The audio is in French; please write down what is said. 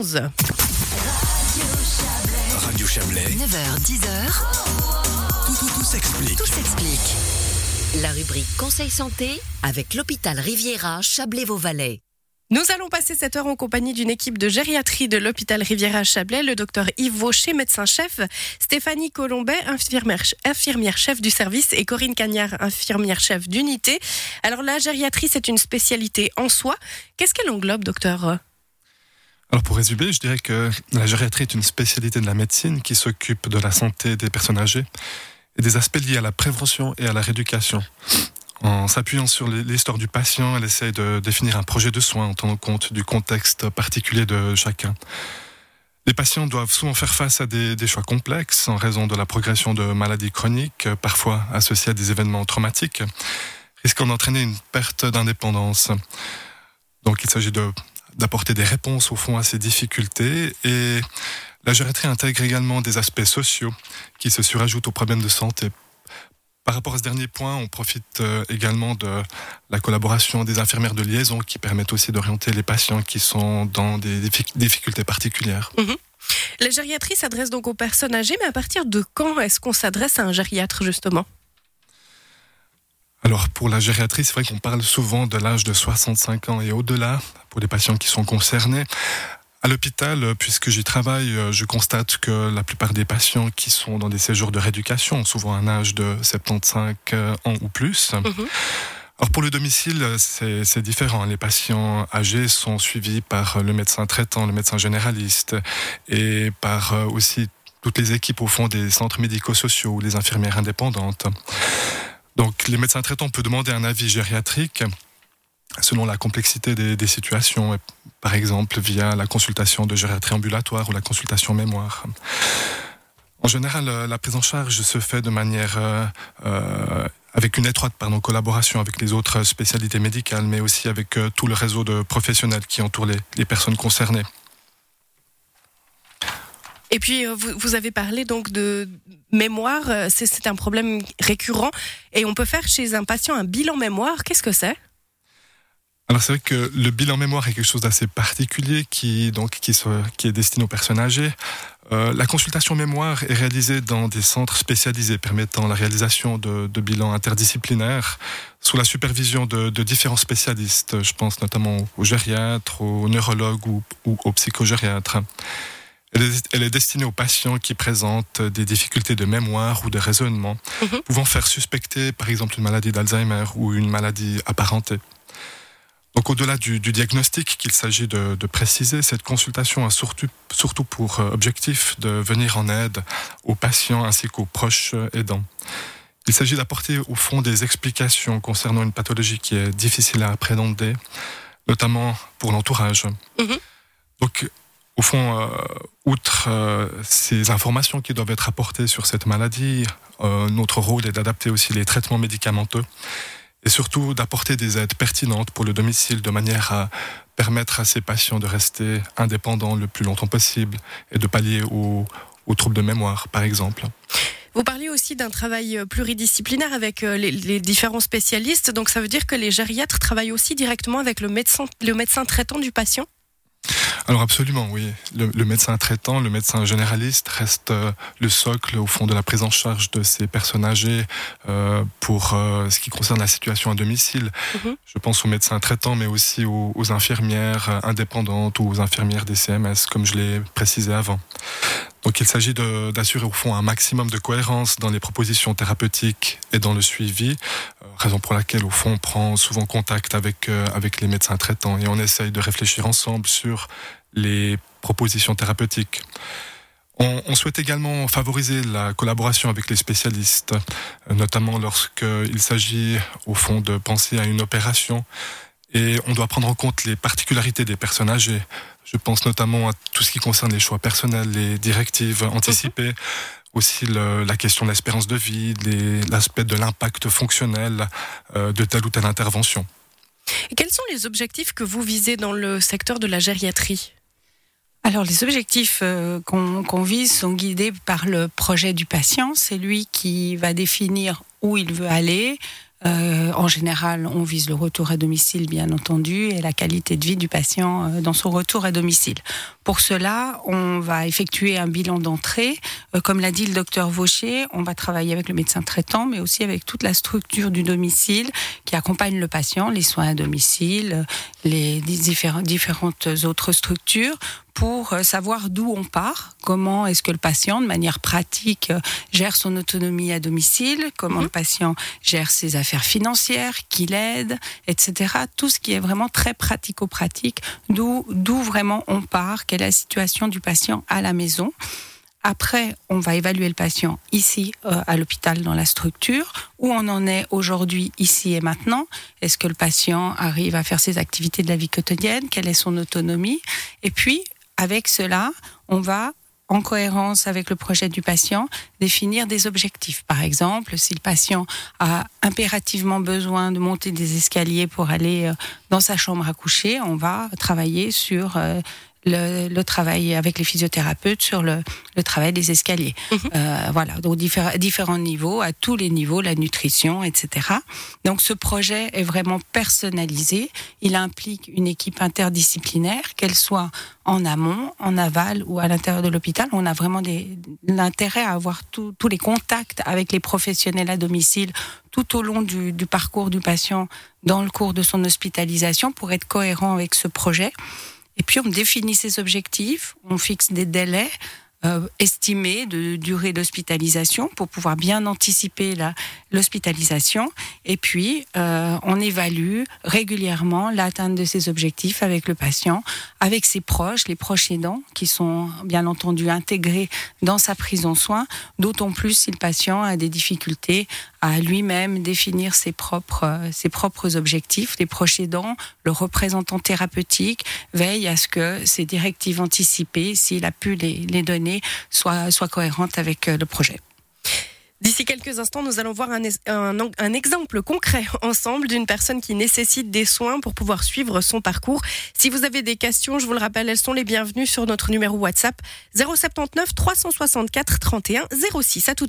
11. Radio Chablais. 9h-10h. Tout s'explique. Tout s'explique. La rubrique Conseil santé avec l'hôpital Riviera Chablais-Vauvalais. Nous allons passer cette heure en compagnie d'une équipe de gériatrie de l'hôpital Riviera Chablais, le docteur Yves Vaucher, médecin-chef, Stéphanie Colombet, infirmière-chef du service, et Corinne Cagnard, infirmière-chef d'unité. Alors la gériatrie, c'est une spécialité en soi. Qu'est-ce qu'elle englobe, docteur ? Alors pour résumer, je dirais que la gériatrie est une spécialité de la médecine qui s'occupe de la santé des personnes âgées et des aspects liés à la prévention et à la rééducation. En s'appuyant sur l'histoire du patient, elle essaie de définir un projet de soins en tenant compte du contexte particulier de chacun. Les patients doivent souvent faire face à des choix complexes en raison de la progression de maladies chroniques, parfois associées à des événements traumatiques, risquant d'entraîner une perte d'indépendance. Donc il s'agit d'apporter des réponses au fond à ces difficultés, et la gériatrie intègre également des aspects sociaux qui se surajoutent aux problèmes de santé. Par rapport à ce dernier point, on profite également de la collaboration des infirmières de liaison qui permettent aussi d'orienter les patients qui sont dans des difficultés particulières. La gériatrie s'adresse donc aux personnes âgées, mais à partir de quand est-ce qu'on s'adresse à un gériatre justement ? Alors pour la gériatrie, c'est vrai qu'on parle souvent de l'âge de 65 ans et au-delà pour les patients qui sont concernés. À l'hôpital, puisque j'y travaille, je constate que la plupart des patients qui sont dans des séjours de rééducation ont souvent un âge de 75 ans ou plus. Alors pour le domicile, c'est différent. Les patients âgés sont suivis par le médecin traitant, le médecin généraliste, et par aussi toutes les équipes au fond des centres médico-sociaux ou les infirmières indépendantes. Donc les médecins traitants peuvent demander un avis gériatrique selon la complexité des situations, par exemple via la consultation de gériatrie ambulatoire ou la consultation mémoire. En général, la prise en charge se fait de manière avec une étroite collaboration avec les autres spécialités médicales, mais aussi avec tout le réseau de professionnels qui entourent les personnes concernées. Et puis, vous avez parlé donc de mémoire, c'est un problème récurrent, et on peut faire chez un patient un bilan mémoire. Qu'est-ce que c'est ? Alors c'est vrai que le bilan mémoire est quelque chose d'assez particulier qui est destiné aux personnes âgées. La consultation mémoire est réalisée dans des centres spécialisés permettant la réalisation de bilans interdisciplinaires sous la supervision de différents spécialistes. Je pense notamment aux gériatres, aux neurologues ou aux psychogériatres. Elle est destinée aux patients qui présentent des difficultés de mémoire ou de raisonnement, pouvant faire suspecter par exemple une maladie d'Alzheimer ou une maladie apparentée. Donc au-delà du diagnostic qu'il s'agit de préciser, cette consultation a surtout pour objectif de venir en aide aux patients ainsi qu'aux proches aidants. Il s'agit d'apporter au fond des explications concernant une pathologie qui est difficile à appréhender, notamment pour l'entourage. Donc au fond, outre ces informations qui doivent être apportées sur cette maladie, notre rôle est d'adapter aussi les traitements médicamenteux et surtout d'apporter des aides pertinentes pour le domicile de manière à permettre à ces patients de rester indépendants le plus longtemps possible et de pallier aux troubles de mémoire, par exemple. Vous parliez aussi d'un travail pluridisciplinaire avec les différents spécialistes, donc ça veut dire que les gériatres travaillent aussi directement avec le médecin traitant du patient ? Alors absolument, oui. Le médecin traitant, le médecin généraliste reste le socle au fond de la prise en charge de ces personnes âgées pour ce qui concerne la situation à domicile. Je pense aux médecins traitants, mais aussi aux infirmières indépendantes ou aux infirmières des CMS, comme je l'ai précisé avant. Donc il s'agit d'assurer au fond un maximum de cohérence dans les propositions thérapeutiques et dans le suivi, raison pour laquelle au fond on prend souvent contact avec les médecins traitants et on essaye de réfléchir ensemble sur les propositions thérapeutiques. On souhaite également favoriser la collaboration avec les spécialistes, notamment lorsqu'il s'agit au fond de penser à une opération. Et on doit prendre en compte les particularités des personnes âgées. Je pense notamment à tout ce qui concerne les choix personnels, les directives anticipées, aussi la question de l'espérance de vie, l'aspect de l'impact fonctionnel de telle ou telle intervention. Et quels sont les objectifs que vous visez dans le secteur de la gériatrie ? Alors les objectifs qu'on vise sont guidés par le projet du patient. C'est lui qui va définir où il veut aller. En général, on vise le retour à domicile, bien entendu, et la qualité de vie du patient dans son retour à domicile. Pour cela, on va effectuer un bilan d'entrée. Comme l'a dit le docteur Vaucher, on va travailler avec le médecin traitant, mais aussi avec toute la structure du domicile qui accompagne le patient, les soins à domicile, les différentes autres structures, pour savoir d'où on part, comment est-ce que le patient, de manière pratique, gère son autonomie à domicile, comment le patient gère ses affaires financières, qui l'aide, etc. Tout ce qui est vraiment très pratico-pratique, d'où vraiment on part, quelle est la situation du patient à la maison. Après, on va évaluer le patient ici, à l'hôpital, dans la structure, où on en est aujourd'hui, ici et maintenant. Est-ce que le patient arrive à faire ses activités de la vie quotidienne? Quelle est son autonomie? Et puis, avec cela, on va, en cohérence avec le projet du patient, définir des objectifs. Par exemple, si le patient a impérativement besoin de monter des escaliers pour aller dans sa chambre à coucher, on va travailler sur le travail avec les physiothérapeutes sur le travail des escaliers. Voilà, donc différents niveaux, à tous les niveaux, la nutrition, etc. Donc ce projet est vraiment personnalisé. Il implique une équipe interdisciplinaire, qu'elle soit en amont, en aval ou à l'intérieur de l'hôpital. On a vraiment l'intérêt à avoir tous les contacts avec les professionnels à domicile tout au long du parcours du patient dans le cours de son hospitalisation pour être cohérent avec ce projet. Et puis on définit ses objectifs, on fixe des délais estimés de durée d'hospitalisation pour pouvoir bien anticiper l'hospitalisation. Et puis on évalue régulièrement l'atteinte de ces objectifs avec le patient, avec ses proches, les proches aidants qui sont bien entendu intégrés dans sa prise en soin, d'autant plus si le patient a des difficultés à lui-même définir ses propres objectifs. Les proches aidants, le représentant thérapeutique, veille à ce que ces directives anticipées, s'il a pu les donner, soient cohérentes avec le projet. D'ici quelques instants, nous allons voir un exemple concret ensemble d'une personne qui nécessite des soins pour pouvoir suivre son parcours. Si vous avez des questions, je vous le rappelle, elles sont les bienvenues sur notre numéro WhatsApp 079 364 31 06. À tout